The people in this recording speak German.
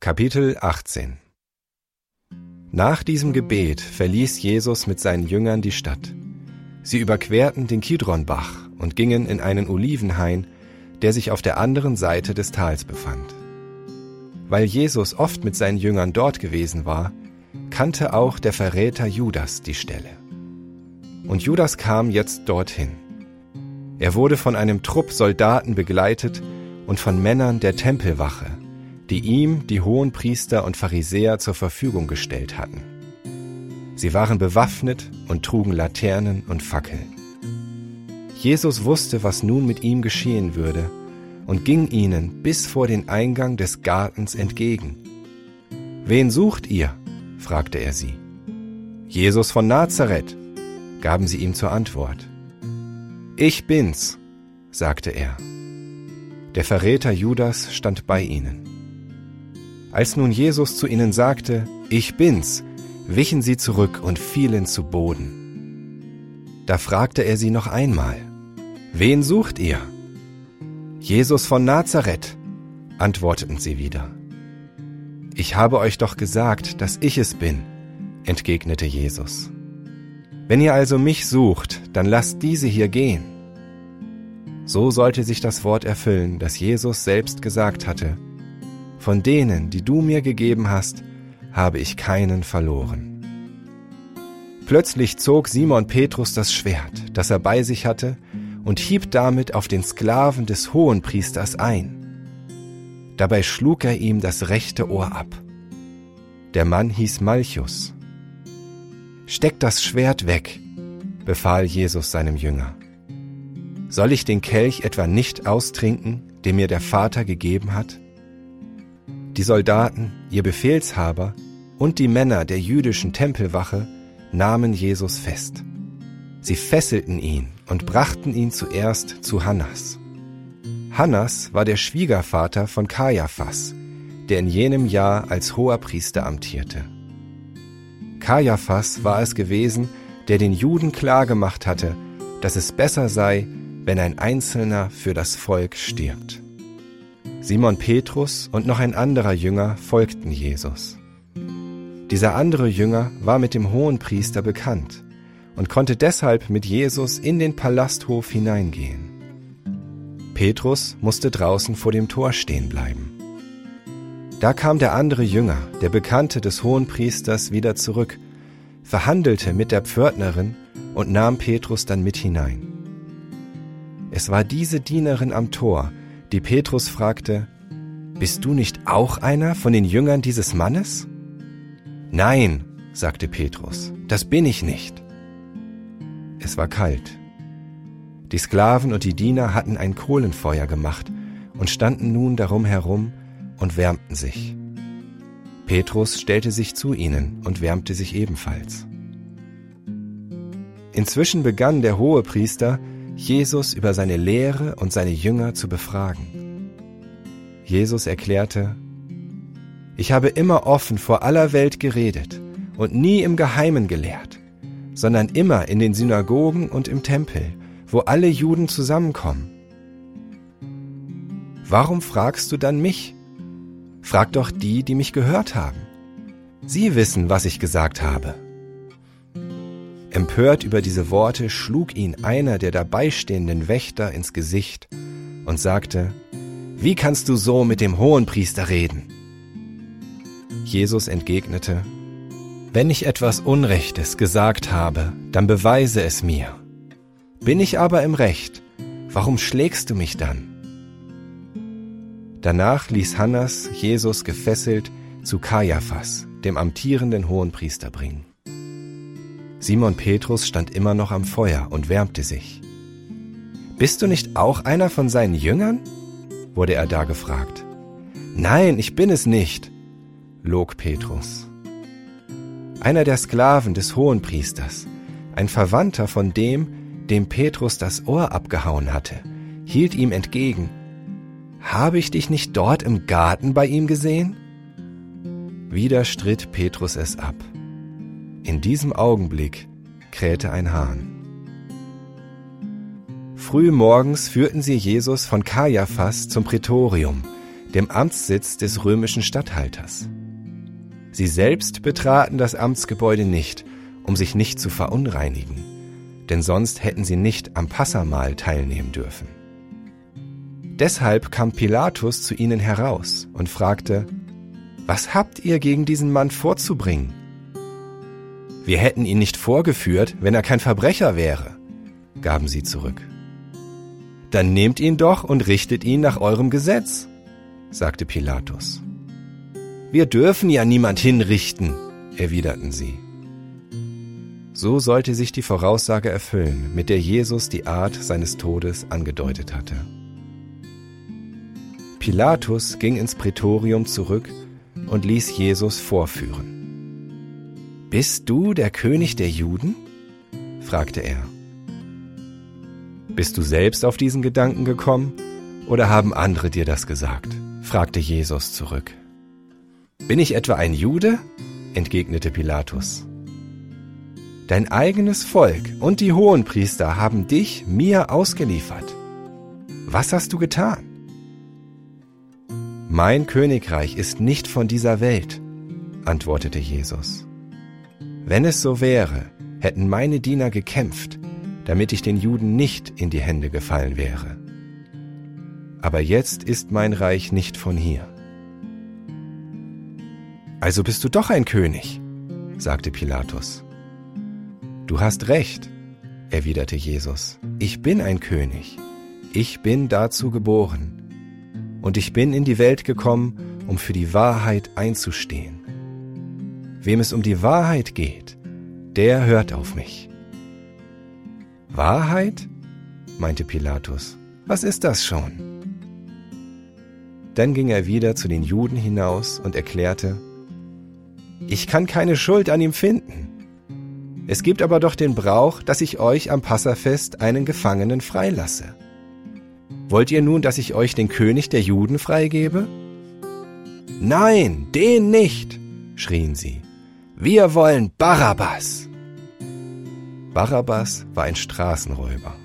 Kapitel 18. Nach diesem Gebet verließ Jesus mit seinen Jüngern die Stadt. Sie überquerten den Kidronbach und gingen in einen Olivenhain, der sich auf der anderen Seite des Tals befand. Weil Jesus oft mit seinen Jüngern dort gewesen war, kannte auch der Verräter Judas die Stelle. Und Judas kam jetzt dorthin. Er wurde von einem Trupp Soldaten begleitet und von Männern der Tempelwache, die ihm die Hohenpriester und Pharisäer zur Verfügung gestellt hatten. Sie waren bewaffnet und trugen Laternen und Fackeln. Jesus wusste, was nun mit ihm geschehen würde, und ging ihnen bis vor den Eingang des Gartens entgegen. »Wen sucht ihr?« fragte er sie. »Jesus von Nazareth«, gaben sie ihm zur Antwort. »Ich bin's«, sagte er. Der Verräter Judas stand bei ihnen. Als nun Jesus zu ihnen sagte, »Ich bin's«, wichen sie zurück und fielen zu Boden. Da fragte er sie noch einmal, »Wen sucht ihr?« »Jesus von Nazareth«, antworteten sie wieder. »Ich habe euch doch gesagt, dass ich es bin«, entgegnete Jesus. »Wenn ihr also mich sucht, dann lasst diese hier gehen.« So sollte sich das Wort erfüllen, das Jesus selbst gesagt hatte, »Von denen, die du mir gegeben hast, habe ich keinen verloren.« Plötzlich zog Simon Petrus das Schwert, das er bei sich hatte, und hieb damit auf den Sklaven des Hohenpriesters ein. Dabei schlug er ihm das rechte Ohr ab. Der Mann hieß Malchus. »Steck das Schwert weg«, befahl Jesus seinem Jünger. »Soll ich den Kelch etwa nicht austrinken, den mir der Vater gegeben hat?« Die Soldaten, ihr Befehlshaber und die Männer der jüdischen Tempelwache nahmen Jesus fest. Sie fesselten ihn und brachten ihn zuerst zu Hannas. Hannas war der Schwiegervater von Kajaphas, der in jenem Jahr als Hoherpriester amtierte. Kajaphas war es gewesen, der den Juden klargemacht hatte, dass es besser sei, wenn ein Einzelner für das Volk stirbt. Simon Petrus und noch ein anderer Jünger folgten Jesus. Dieser andere Jünger war mit dem Hohenpriester bekannt und konnte deshalb mit Jesus in den Palasthof hineingehen. Petrus musste draußen vor dem Tor stehen bleiben. Da kam der andere Jünger, der Bekannte des Hohenpriesters, wieder zurück, verhandelte mit der Pförtnerin und nahm Petrus dann mit hinein. Es war diese Dienerin am Tor, die Petrus fragte, »Bist du nicht auch einer von den Jüngern dieses Mannes?« »Nein«, sagte Petrus, »das bin ich nicht.« Es war kalt. Die Sklaven und die Diener hatten ein Kohlenfeuer gemacht und standen nun darum herum und wärmten sich. Petrus stellte sich zu ihnen und wärmte sich ebenfalls. Inzwischen begann der Hohepriester, Jesus über seine Lehre und seine Jünger zu befragen. Jesus erklärte, »Ich habe immer offen vor aller Welt geredet und nie im Geheimen gelehrt, sondern immer in den Synagogen und im Tempel, wo alle Juden zusammenkommen. Warum fragst du dann mich? Frag doch die, die mich gehört haben. Sie wissen, was ich gesagt habe.« Empört über diese Worte schlug ihn einer der dabeistehenden Wächter ins Gesicht und sagte, »Wie kannst du so mit dem Hohenpriester reden?« Jesus entgegnete, »Wenn ich etwas Unrechtes gesagt habe, dann beweise es mir. Bin ich aber im Recht, warum schlägst du mich dann?« Danach ließ Hannas Jesus gefesselt zu Kajaphas, dem amtierenden Hohenpriester, bringen. Simon Petrus stand immer noch am Feuer und wärmte sich. »Bist du nicht auch einer von seinen Jüngern?« wurde er da gefragt. »Nein, ich bin es nicht«, log Petrus. Einer der Sklaven des Hohenpriesters, ein Verwandter von dem Petrus das Ohr abgehauen hatte, hielt ihm entgegen, »Habe ich dich nicht dort im Garten bei ihm gesehen?« Wieder stritt Petrus es ab. In diesem Augenblick krähte ein Hahn. Früh morgens führten sie Jesus von Kajaphas zum Prätorium, dem Amtssitz des römischen Statthalters. Sie selbst betraten das Amtsgebäude nicht, um sich nicht zu verunreinigen, denn sonst hätten sie nicht am Passahmahl teilnehmen dürfen. Deshalb kam Pilatus zu ihnen heraus und fragte: Was habt ihr gegen diesen Mann vorzubringen? Wir hätten ihn nicht vorgeführt, wenn er kein Verbrecher wäre, gaben sie zurück. Dann nehmt ihn doch und richtet ihn nach eurem Gesetz, sagte Pilatus. Wir dürfen ja niemand hinrichten, erwiderten sie. So sollte sich die Voraussage erfüllen, mit der Jesus die Art seines Todes angedeutet hatte. Pilatus ging ins Prätorium zurück und ließ Jesus vorführen. »Bist du der König der Juden?« fragte er. »Bist du selbst auf diesen Gedanken gekommen, oder haben andere dir das gesagt?« fragte Jesus zurück. »Bin ich etwa ein Jude?« entgegnete Pilatus. »Dein eigenes Volk und die Hohenpriester haben dich mir ausgeliefert. Was hast du getan?« »Mein Königreich ist nicht von dieser Welt«, antwortete Jesus. »Wenn es so wäre, hätten meine Diener gekämpft, damit ich den Juden nicht in die Hände gefallen wäre. Aber jetzt ist mein Reich nicht von hier.« »Also bist du doch ein König«, sagte Pilatus. »Du hast recht«, erwiderte Jesus. »Ich bin ein König. Ich bin dazu geboren. Und ich bin in die Welt gekommen, um für die Wahrheit einzustehen. Wem es um die Wahrheit geht, der hört auf mich.« »Wahrheit?«, meinte Pilatus. »Was ist das schon?« Dann ging er wieder zu den Juden hinaus und erklärte: »Ich kann keine Schuld an ihm finden. Es gibt aber doch den Brauch, dass ich euch am Passafest einen Gefangenen freilasse. Wollt ihr nun, dass ich euch den König der Juden freigebe?« »Nein, den nicht«, schrien sie. »Wir wollen Barabbas!« Barabbas war ein Straßenräuber.